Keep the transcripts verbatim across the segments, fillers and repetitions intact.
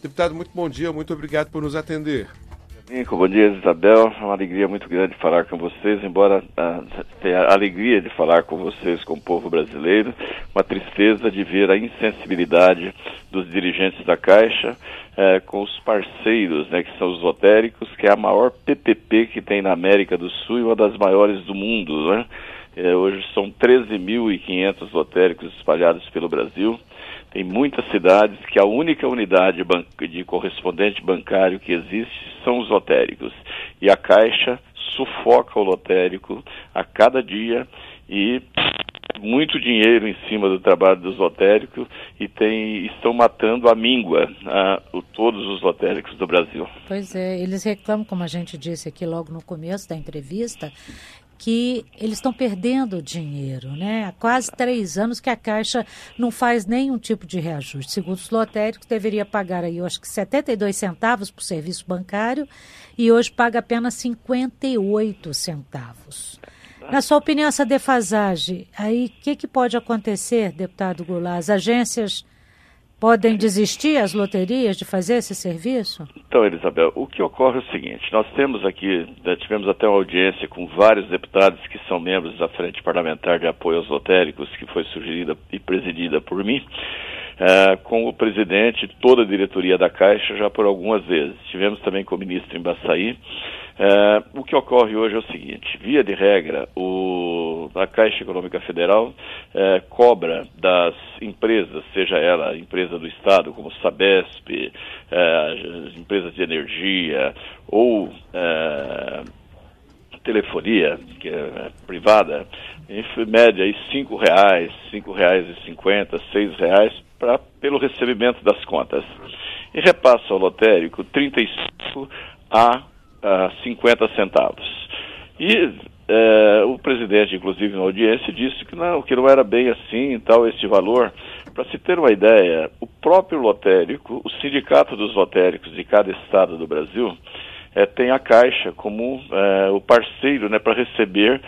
Deputado, muito bom dia, muito obrigado por nos atender. Bom dia, Isabel. É uma alegria muito grande falar com vocês, embora uh, tenha a alegria de falar com vocês, com o povo brasileiro, uma tristeza de ver a insensibilidade dos dirigentes da Caixa uh, com os parceiros, né, que são os lotéricos, que é a maior P P P que tem na América do Sul e uma das maiores do mundo, né? Uh, hoje são treze mil e quinhentos lotéricos espalhados pelo Brasil. Tem muitas cidades que a única unidade de correspondente bancário que existe são os lotéricos. E a Caixa sufoca o lotérico a cada dia e muito dinheiro em cima do trabalho dos lotéricos e tem, estão matando à míngua a, o, todos os lotéricos do Brasil. Pois é, eles reclamam, como a gente disse aqui logo no começo da entrevista, que eles estão perdendo dinheiro, né? Há quase três anos que a Caixa não faz nenhum tipo de reajuste. Segundo os lotéricos, deveria pagar aí, eu acho que setenta e dois centavos por serviço bancário e hoje paga apenas cinquenta e oito centavos. Na sua opinião, essa defasagem, aí o que, que pode acontecer, deputado Goulart? As agências podem desistir, as loterias, de fazer esse serviço? Então, Elisabel, o que ocorre é o seguinte, nós temos aqui, tivemos até uma audiência com vários deputados que são membros da Frente Parlamentar de Apoio aos Lotéricos, que foi sugerida e presidida por mim, uh, com o presidente e toda a diretoria da Caixa já por algumas vezes. Tivemos também com o ministro Embaçaí. Uh, o que ocorre hoje é o seguinte, via de regra, o, a Caixa Econômica Federal uh, cobra das empresas, seja ela a empresa do Estado, como Sabesp, uh, empresas de energia ou uh, telefonia que é privada, em média aí cinco reais, cinco reais e cinquenta, seis reais pra, pelo recebimento das contas. E repassa ao lotérico trinta e cinco a a cinquenta centavos. E é, o presidente, inclusive, na audiência, disse que não, que não era bem assim, tal, este valor. Para se ter uma ideia, o próprio lotérico, o sindicato dos lotéricos de cada estado do Brasil, é, tem a Caixa como é, o parceiro, né, para receber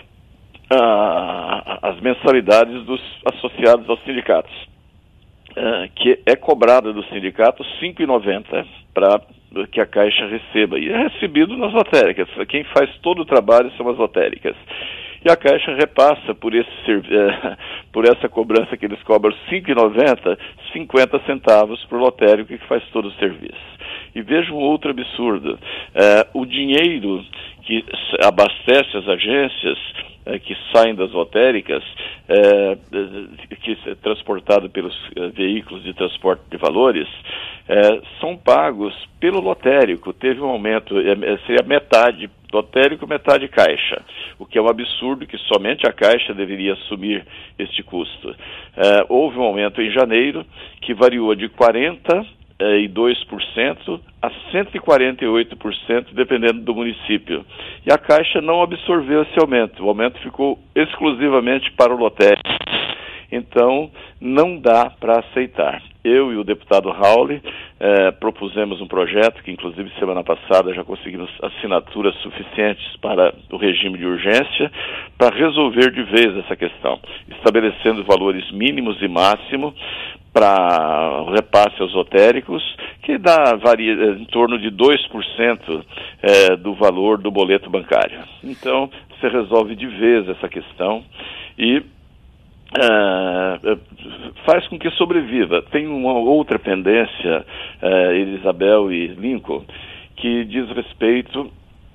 a, as mensalidades dos associados aos sindicatos, é, que é cobrada do sindicato cinco reais e noventa centavos para que a Caixa receba, e é recebido nas lotéricas. Quem faz todo o trabalho são as lotéricas. E a Caixa repassa por, esse, eh, por essa cobrança que eles cobram cinco reais e noventa centavos, cinquenta centavos para o lotérico que faz todo o serviço. E veja um outro absurdo. Eh, o dinheiro que abastece as agências, eh, que saem das lotéricas, eh, que é transportado pelos eh, veículos de transporte de valores, eh, são pagos pelo lotérico. Teve um aumento, eh, seria metade lotérico, metade Caixa, o que é um absurdo, que somente a Caixa deveria assumir este custo. Eh, houve um aumento em janeiro que variou de quarenta e dois por cento a cento e quarenta e oito por cento, dependendo do município. E a Caixa não absorveu esse aumento. O aumento ficou exclusivamente para o lotérico. Então, não dá para aceitar. Eu e o deputado Raul eh, propusemos um projeto que, inclusive, semana passada já conseguimos assinaturas suficientes para o regime de urgência, para resolver de vez essa questão, estabelecendo valores mínimos e máximos para repasse aos lotéricos, que dá varia, em torno de dois por cento eh, do valor do boleto bancário. Então, você resolve de vez essa questão e Uh, faz com que sobreviva. Tem uma outra pendência, uh, Elisabel e Lincoln, que diz respeito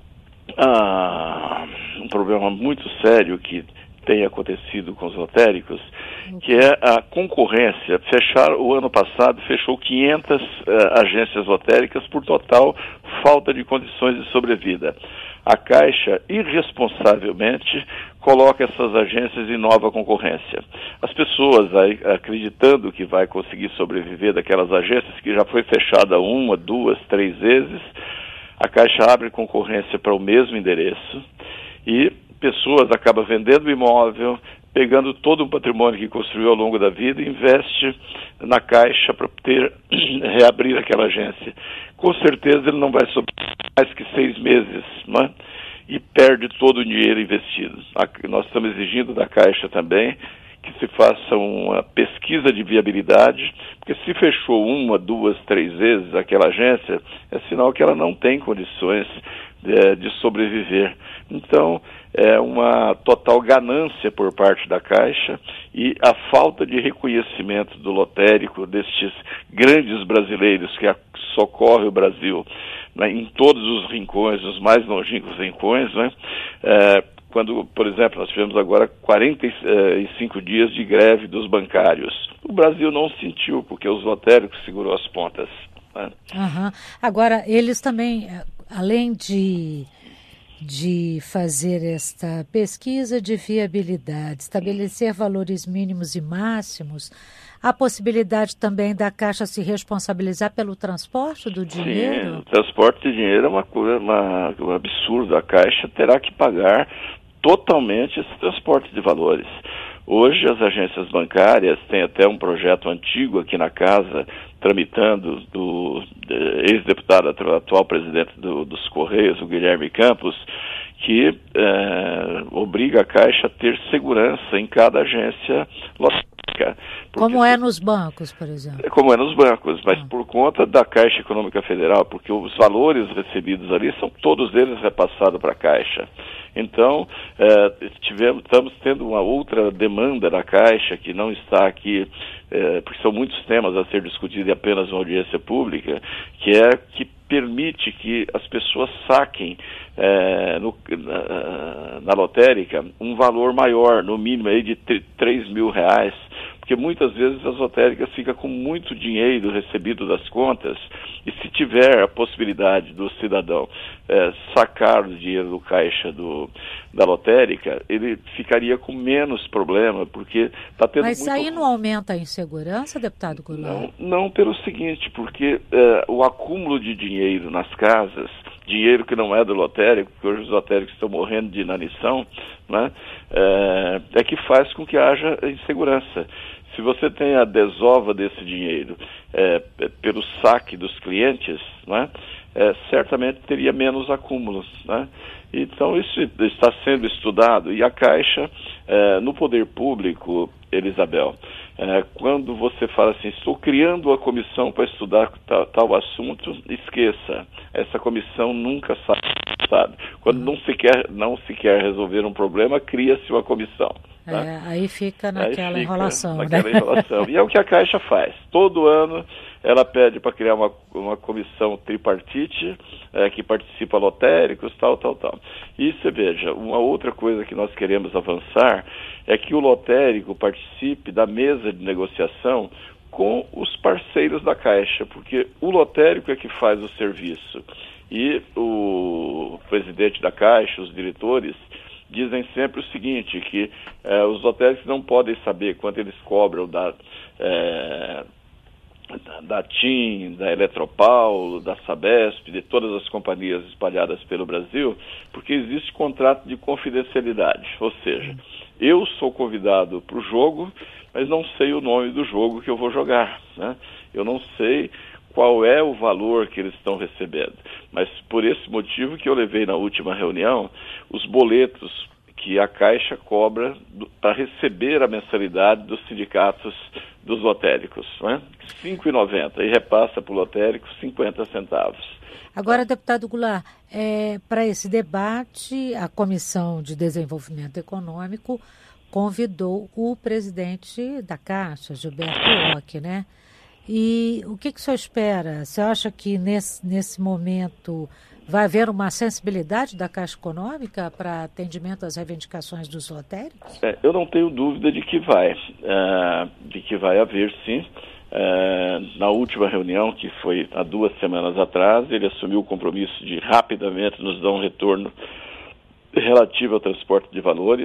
a um problema muito sério que tem acontecido com os lotéricos, que é a concorrência. Fechar, o ano passado fechou quinhentas uh, agências lotéricas por total falta de condições de sobrevida. A Caixa, irresponsavelmente, coloca essas agências em nova concorrência. As pessoas aí, acreditando que vai conseguir sobreviver daquelas agências que já foi fechada uma, duas, três vezes, a Caixa abre concorrência para o mesmo endereço e pessoas acabam vendendo o imóvel, pegando todo o patrimônio que construiu ao longo da vida e investe na Caixa para ter reabrir aquela agência. Com certeza ele não vai sobreviver mais que seis meses, não é? E perde todo o dinheiro investido. Nós estamos exigindo da Caixa também que se faça uma pesquisa de viabilidade, porque se fechou uma, duas, três vezes aquela agência, é sinal que ela não tem condições de, de sobreviver. Então, é uma total ganância por parte da Caixa e a falta de reconhecimento do lotérico, destes grandes brasileiros que socorrem o Brasil, né, em todos os rincões, os mais longínquos rincões, né, é, quando, por exemplo, nós tivemos agora quarenta e cinco dias de greve dos bancários. O Brasil não sentiu, porque os lotéricos segurou as pontas. Né? Uhum. Agora, eles também, além de, de fazer esta pesquisa de viabilidade, estabelecer valores mínimos e máximos, há possibilidade também da Caixa se responsabilizar pelo transporte do dinheiro? Sim, o transporte de dinheiro é uma coisa, uma, um absurdo. A Caixa terá que pagar totalmente esse transporte de valores. Hoje as agências bancárias têm até um projeto antigo aqui na casa, tramitando, do ex-deputado, atual presidente do, dos Correios, o Guilherme Campos, que é, obriga a Caixa a ter segurança em cada agência lotérica. Como é nos bancos, por exemplo? Como é nos bancos, mas ah. por conta da Caixa Econômica Federal, porque os valores recebidos ali são todos eles repassados para a Caixa. Então, eh, tivemos, estamos tendo uma outra demanda da Caixa, que não está aqui, eh, porque são muitos temas a ser discutidos em apenas uma audiência pública, que é que permite que as pessoas saquem eh, no, na, na lotérica um valor maior, no mínimo aí de três mil reais, porque muitas vezes as lotéricas ficam com muito dinheiro recebido das contas, e se tiver a possibilidade do cidadão é, sacar o dinheiro do caixa do, da lotérica, ele ficaria com menos problema, porque está tendo Mas muito... aí não aumenta a insegurança, deputado Goulart? Não, não pelo seguinte, porque é, o acúmulo de dinheiro nas casas, dinheiro que não é do lotérico, porque hoje os lotéricos estão morrendo de inanição, né, é, é que faz com que haja insegurança. Se você tem a desova desse dinheiro é, pelo saque dos clientes, né, é, certamente teria menos acúmulos. Né? Então isso está sendo estudado e a Caixa, é, no poder público, Elisabel, é, quando você fala assim, estou criando uma comissão para estudar tal, tal assunto, esqueça, essa comissão nunca sai, sabe? Quando não se quer, não se quer resolver um problema, cria-se uma comissão. É, né? aí fica naquela aí fica enrolação. Naquela né? enrolação. E é o que a Caixa faz. Todo ano ela pede para criar uma, uma comissão tripartite, é, que participa lotéricos, tal, tal, tal. E você veja, uma outra coisa que nós queremos avançar é que o lotérico participe da mesa de negociação com os parceiros da Caixa, porque o lotérico é que faz o serviço. E o presidente da Caixa, os diretores, dizem sempre o seguinte, que eh, os lotéricos não podem saber quanto eles cobram da, eh, da, da TIM, da Eletropaulo, da Sabesp, de todas as companhias espalhadas pelo Brasil, porque existe contrato de confidencialidade, ou seja, eu sou convidado para o jogo, mas não sei o nome do jogo que eu vou jogar, né? Eu não sei qual é o valor que eles estão recebendo. Mas por esse motivo que eu levei na última reunião os boletos que a Caixa cobra para receber a mensalidade dos sindicatos dos lotéricos, né? cinco reais e noventa centavos, e repassa para o lotérico cinquenta centavos. Agora, deputado Goulart, é, para esse debate, a Comissão de Desenvolvimento Econômico convidou o presidente da Caixa, Gilberto Occhi, né? E o que, que o senhor espera? Você acha que nesse, nesse momento vai haver uma sensibilidade da Caixa Econômica para atendimento às reivindicações dos lotéricos? É, eu não tenho dúvida de que vai, uh, de que vai haver, sim. Uh, na última reunião, que foi há duas semanas atrás, ele assumiu o compromisso de rapidamente nos dar um retorno relativo ao transporte de valores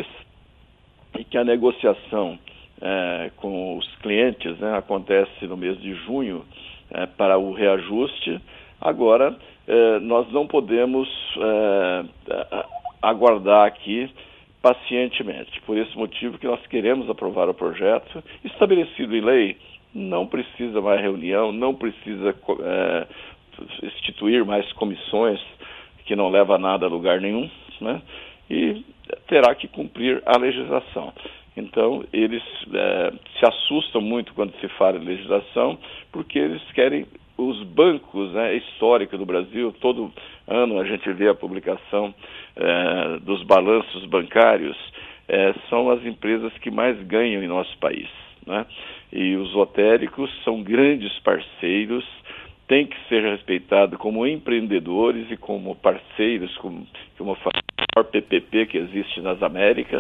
e que a negociação É, com os clientes, né, acontece no mês de junho é, para o reajuste. Agora, é, nós não podemos é, aguardar aqui pacientemente. Por esse motivo que nós queremos aprovar o projeto, estabelecido em lei, não precisa mais reunião, não precisa é, instituir mais comissões, que não leva a nada a lugar nenhum, né, e terá que cumprir a legislação. Então, eles é, se assustam muito quando se fala em legislação, porque eles querem os bancos, né, históricos do Brasil. Todo ano a gente vê a publicação é, dos balanços bancários, é, são as empresas que mais ganham em nosso país, né? E os lotéricos são grandes parceiros, têm que ser respeitados como empreendedores e como parceiros, como, como o maior P P P que existe nas Américas,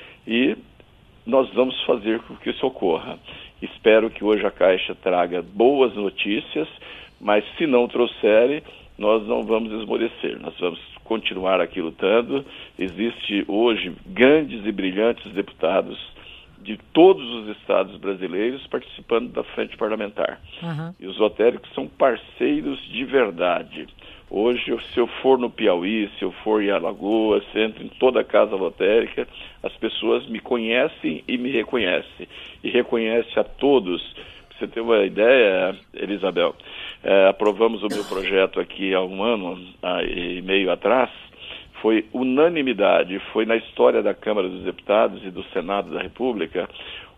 e nós vamos fazer com que isso ocorra. Espero que hoje a Caixa traga boas notícias, mas se não trouxerem, nós não vamos esmorecer, nós vamos continuar aqui lutando. Existe hoje grandes e brilhantes deputados de todos os estados brasileiros participando da frente parlamentar. Uhum. E os lotéricos são parceiros de verdade. Hoje, se eu for no Piauí, se eu for em Alagoas, se entro em toda a casa lotérica, as pessoas me conhecem e me reconhecem. E reconhecem a todos. Para você ter uma ideia, Elisabel, é, aprovamos o meu projeto aqui há um ano há, e meio atrás. Foi unanimidade, foi na história da Câmara dos Deputados e do Senado da República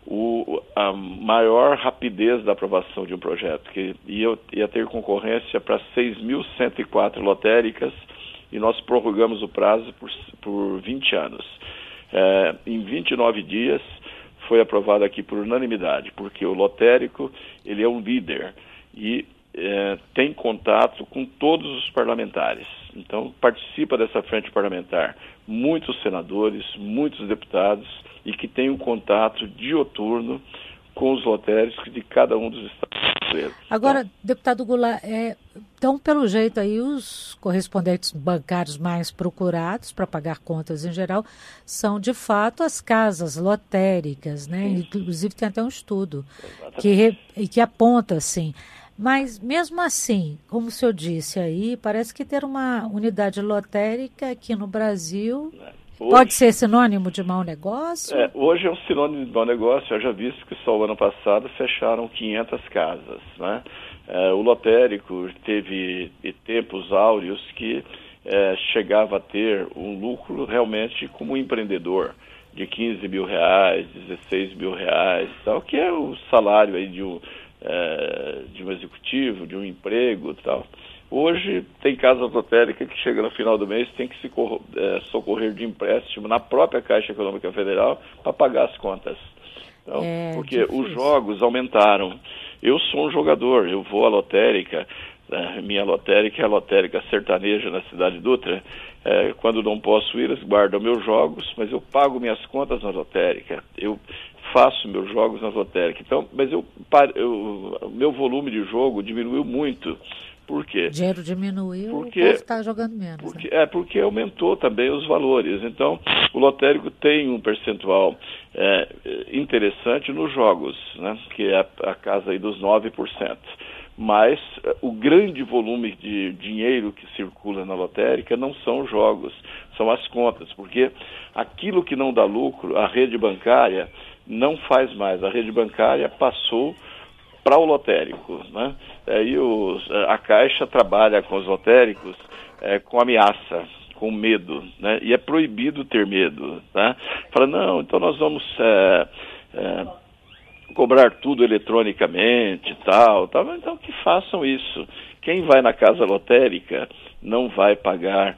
o, a maior rapidez da aprovação de um projeto, que ia, ia ter concorrência para seis mil cento e quatro lotéricas, e nós prorrogamos o prazo por, por vinte anos. É, em vinte e nove dias foi aprovado aqui por unanimidade, porque o lotérico ele é um líder e é, tem contato com todos os parlamentares. Então, participa dessa frente parlamentar muitos senadores, muitos deputados, e que tem um contato dioturno com os lotéricos de cada um dos estados brasileiros. Agora, então, deputado Goulart, é, então, pelo jeito aí, os correspondentes bancários mais procurados para pagar contas em geral são, de fato, as casas lotéricas, né? Inclusive, tem até um estudo que, re, que aponta, assim. Mas, mesmo assim, como o senhor disse aí, parece que ter uma unidade lotérica aqui no Brasil hoje, pode ser sinônimo de mau negócio? É, hoje é um sinônimo de mau negócio. Eu já vi que só o ano passado fecharam quinhentas casas, né? É, o lotérico teve tempos áureos que é, chegava a ter um lucro realmente como empreendedor, de quinze mil reais, dezesseis mil reais, tal, que é o salário aí de um... É, de um executivo, de um emprego e tal. Hoje tem casas lotéricas que chega no final do mês tem que se cor- é, socorrer de empréstimo na própria Caixa Econômica Federal para pagar as contas. Então, é, porque difícil. Os jogos aumentaram. Eu sou um jogador, eu vou à lotérica, né? Minha lotérica é a lotérica sertaneja na Cidade Dutra. É, quando não posso ir, eles guardam meus jogos, mas eu pago minhas contas na lotérica. Eu faço meus jogos na lotérica. Então, mas eu, o meu volume de jogo diminuiu muito. Por quê? O dinheiro diminuiu, porque, o povo está jogando menos. Porque, né? É porque aumentou também os valores. Então, o lotérico tem um percentual é, interessante nos jogos, né? Que é a, a casa aí dos nove por cento. Mas o grande volume de dinheiro que circula na lotérica não são os jogos, são as contas, porque aquilo que não dá lucro, a rede bancária não faz mais. A rede bancária passou para o lotérico, né? Aí os, a Caixa trabalha com os lotéricos é, com ameaça, com medo, né? E é proibido ter medo, né? Fala, não, então nós vamos... É, é, cobrar tudo eletronicamente e tal, tal, então que façam isso. Quem vai na casa lotérica não vai pagar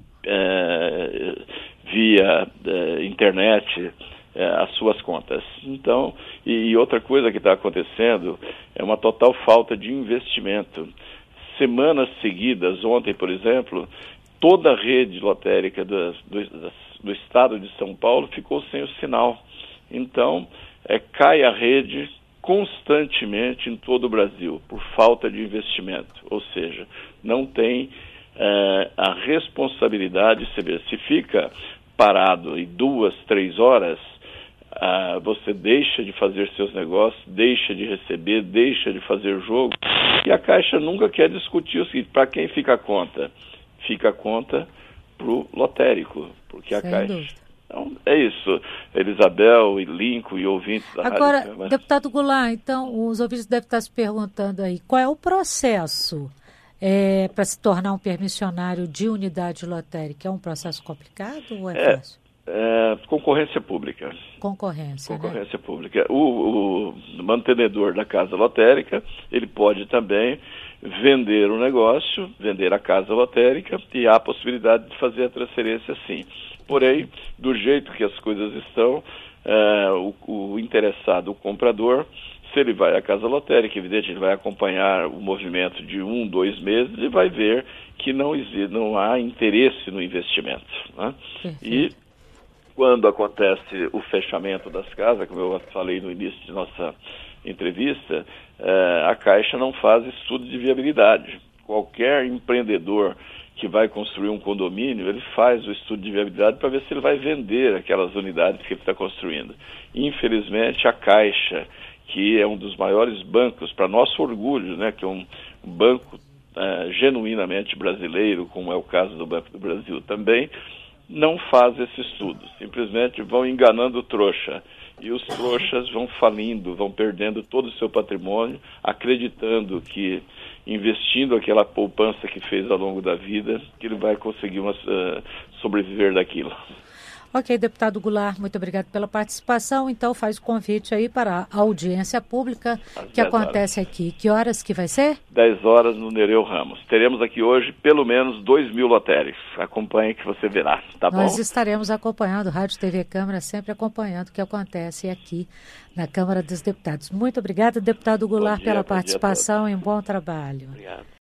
é, via é, internet é, as suas contas. Então, e, e outra coisa que está acontecendo é uma total falta de investimento. Semanas seguidas, ontem, por exemplo, toda a rede lotérica do, do, do estado de São Paulo ficou sem o sinal. Então, É, cai a rede constantemente em todo o Brasil, por falta de investimento. Ou seja, não tem é, a responsabilidade, se, vê, se fica parado em duas, três horas, ah, você deixa de fazer seus negócios, deixa de receber, deixa de fazer jogo, e a Caixa nunca quer discutir o seguinte, para quem fica a conta? Fica a conta para o lotérico, porque a Sem Caixa... dúvida. Então, é isso, Elisabel e Lincoln e ouvintes da Agora, Rádio Câmara. Deputado Goulart, então, os ouvintes devem estar se perguntando aí, qual é o processo é, para se tornar um permissionário de unidade lotérica? É um processo complicado ou é, é fácil? É, concorrência pública. Concorrência, Concorrência né? pública. O, o mantenedor da casa lotérica, ele pode também vender o negócio, vender a casa lotérica, e há a possibilidade de fazer a transferência sim. Porém, do jeito que as coisas estão, é, o, o interessado, o comprador, se ele vai à casa lotérica, evidente, ele vai acompanhar o movimento de um, dois meses e vai ver que não, existe, não há interesse no investimento, né? E quando acontece o fechamento das casas, como eu falei no início de nossa entrevista, eh, a Caixa não faz estudo de viabilidade. Qualquer empreendedor que vai construir um condomínio, ele faz o estudo de viabilidade para ver se ele vai vender aquelas unidades que ele está construindo. Infelizmente, a Caixa, que é um dos maiores bancos, para nosso orgulho, né, que é um banco eh, genuinamente brasileiro, como é o caso do Banco do Brasil também, não faz esse estudo, simplesmente vão enganando o trouxa, e os trouxas vão falindo, vão perdendo todo o seu patrimônio, acreditando que, investindo aquela poupança que fez ao longo da vida, que ele vai conseguir uma, uh, sobreviver daquilo. Ok, deputado Goulart, muito obrigado pela participação. Então faz o convite aí para a audiência pública que acontece aqui. Que horas que vai ser? dez horas no Nereu Ramos. Teremos aqui hoje pelo menos dois mil lotéricos. Acompanhe que você verá, tá bom? Nós estaremos acompanhando, Rádio T V Câmara, sempre acompanhando o que acontece aqui na Câmara dos Deputados. Muito obrigada, deputado Goulart, pela participação e um bom trabalho. Obrigado.